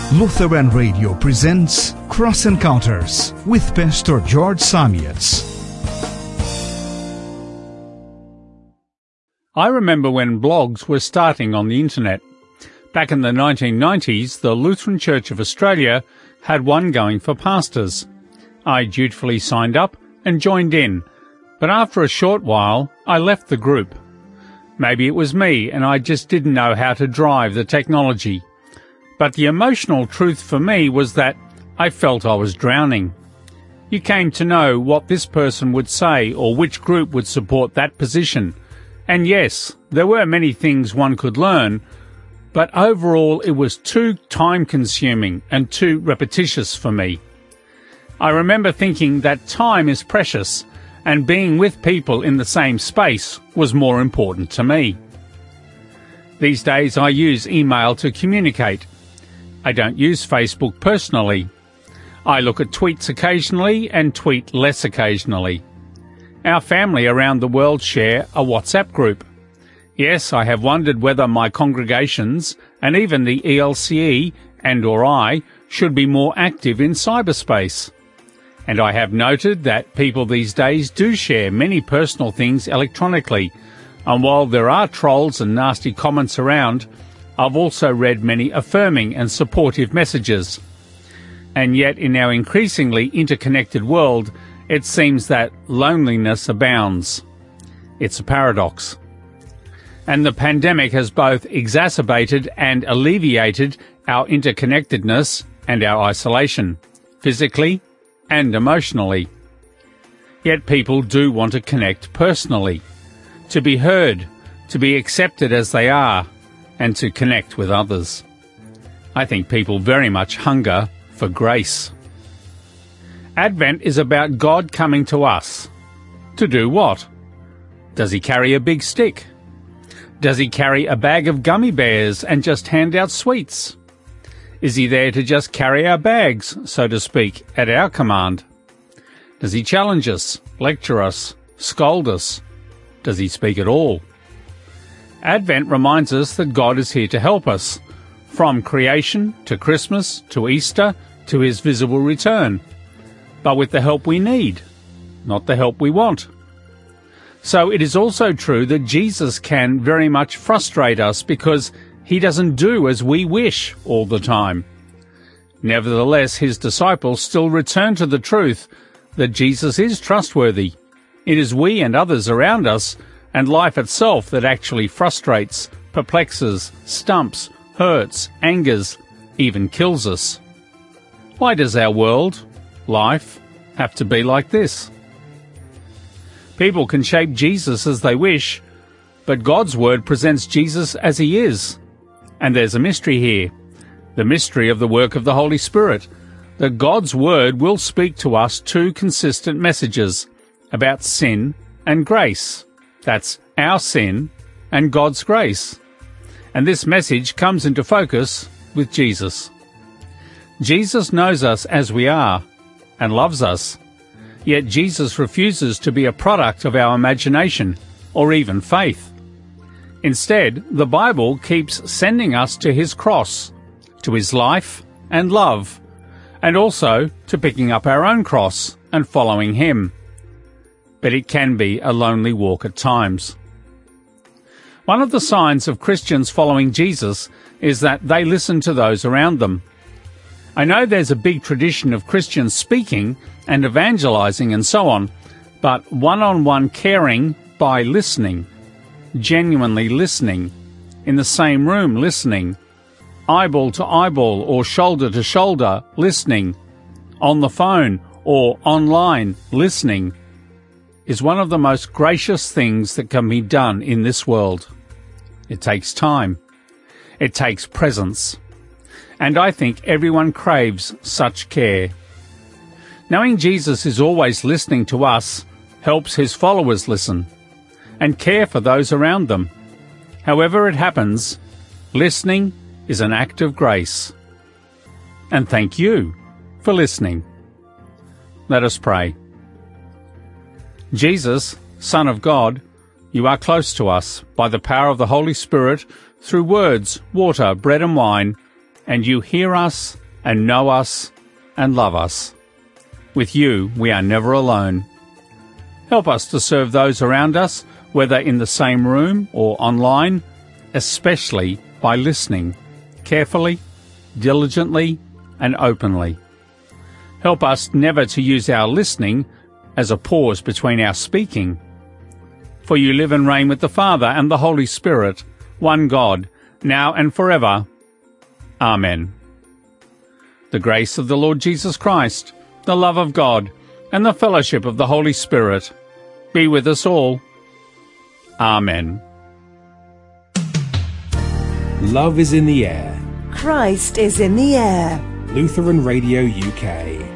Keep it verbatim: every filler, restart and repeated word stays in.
Lutheran Radio presents Cross Encounters with Pastor George Samietz. I remember when blogs were starting on the internet. Back in the nineteen nineties, the Lutheran Church of Australia had one going for pastors. I dutifully signed up and joined in, but after a short while, I left the group. Maybe it was me and I just didn't know how to drive the technology. But the emotional truth for me was that I felt I was drowning. You came to know what this person would say or which group would support that position. And yes, there were many things one could learn, but overall it was too time-consuming and too repetitious for me. I remember thinking that time is precious, and being with people in the same space was more important to me. These days I use email to communicate. I don't use Facebook personally. I look at tweets occasionally and tweet less occasionally. Our family around the world share a WhatsApp group. Yes, I have wondered whether my congregations and even the E L C E and or I should be more active in cyberspace. And I have noted that people these days do share many personal things electronically, and while there are trolls and nasty comments around, I've also read many affirming and supportive messages. And yet in our increasingly interconnected world, it seems that loneliness abounds. It's a paradox. And the pandemic has both exacerbated and alleviated our interconnectedness and our isolation, physically and emotionally. Yet people do want to connect personally, to be heard, to be accepted as they are, and to connect with others. I think people very much hunger for grace. Advent is about God coming to us. To do what? Does he carry a big stick? Does he carry a bag of gummy bears and just hand out sweets? Is he there to just carry our bags, so to speak, at our command? Does he challenge us, lecture us, scold us? Does he speak at all? Advent reminds us that God is here to help us, from creation to Christmas to Easter to his visible return, but with the help we need, not the help we want. So it is also true that Jesus can very much frustrate us because he doesn't do as we wish all the time. Nevertheless, his disciples still return to the truth that Jesus is trustworthy. It is we and others around us and life itself that actually frustrates, perplexes, stumps, hurts, angers, even kills us. Why does our world, life, have to be like this? People can shape Jesus as they wish, but God's Word presents Jesus as he is. And there's a mystery here, the mystery of the work of the Holy Spirit, that God's Word will speak to us two consistent messages about sin and grace. That's our sin and God's grace. And this message comes into focus with Jesus. Jesus knows us as we are and loves us, yet Jesus refuses to be a product of our imagination or even faith. Instead, the Bible keeps sending us to his cross, to his life and love, and also to picking up our own cross and following him. But it can be a lonely walk at times. One of the signs of Christians following Jesus is that they listen to those around them. I know there's a big tradition of Christians speaking and evangelizing and so on, but one-on-one caring by listening, genuinely listening, in the same room listening, eyeball to eyeball or shoulder to shoulder listening, on the phone or online listening, is one of the most gracious things that can be done in this world. It takes time. It takes presence. And I think everyone craves such care. Knowing Jesus is always listening to us helps his followers listen and care for those around them. However it happens, listening is an act of grace. And thank you for listening. Let us pray. Jesus, Son of God, you are close to us by the power of the Holy Spirit through words, water, bread and wine, and you hear us and know us and love us. With you, we are never alone. Help us to serve those around us, whether in the same room or online, especially by listening carefully, diligently, and openly. Help us never to use our listening as a pause between our speaking. For you live and reign with the Father and the Holy Spirit, one God, now and forever. Amen. The grace of the Lord Jesus Christ, the love of God, and the fellowship of the Holy Spirit be with us all. Amen. Love is in the air. Christ is in the air. Lutheran Radio U K.